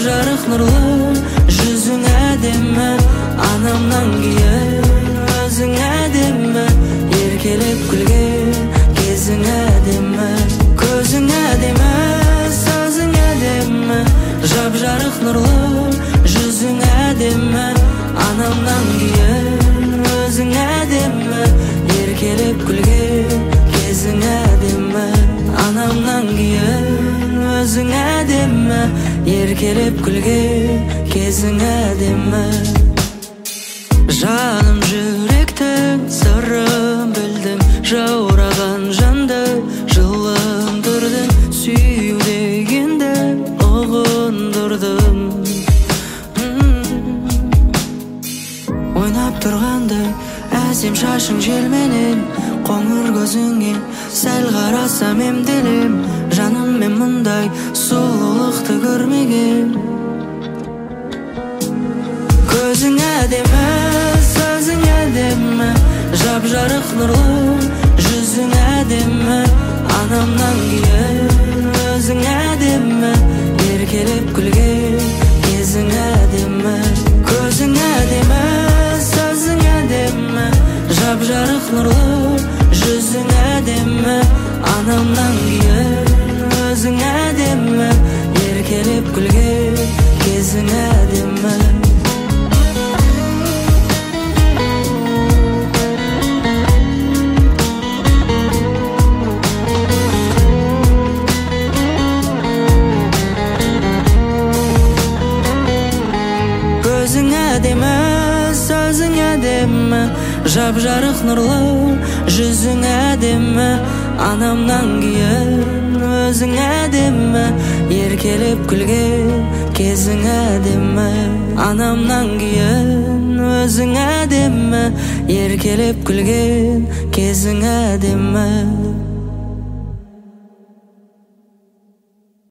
жап-жарық нұрлы, жүзің әдемі, анамнан кейін өзің әдемі, еркелеп күлген кезің әдемі, көзің әдемі, сөзің әдемі, жап-жарық нұрлы, жүзің әдемі, анамнан кейін өзің әдемі, еркелеп күлген кезің әдемі, анамнан кейін өзің әдемі, еркелеп күлген кезің әдемі. Жаным жүректің сырын білдің, жаураған жанды жылындырдың, сүю дегенді ұғындырдың. Ойнап тұрғандай әсем шашың желменен, қоңыр көзіңе сәл қарасам емделем, жаным мен мұндай сұлулықты көрмеген. Көзің әдемі, сөзің әдемі, жап-жарық нұрлы, жүзің әдемі, анамнан кейін өзің әдемі, еркелеп күлген кезің әдемі. Көзің әдемі, сөзің әдемі, жап-жарық нұрлы, жүзің әдемі, анамнан кейін өзің әдемі, еркелеп күлген кезің әдемі. Көзің әдемі, сөзің әдемі, жап-жарық нұрлы, жүзің әдемі, анамнан кейін өзің әдемі, еркелеп күлген кезің әдемі, анамнан кейін өзің әдемі, еркелеп күлген кезің әдемі.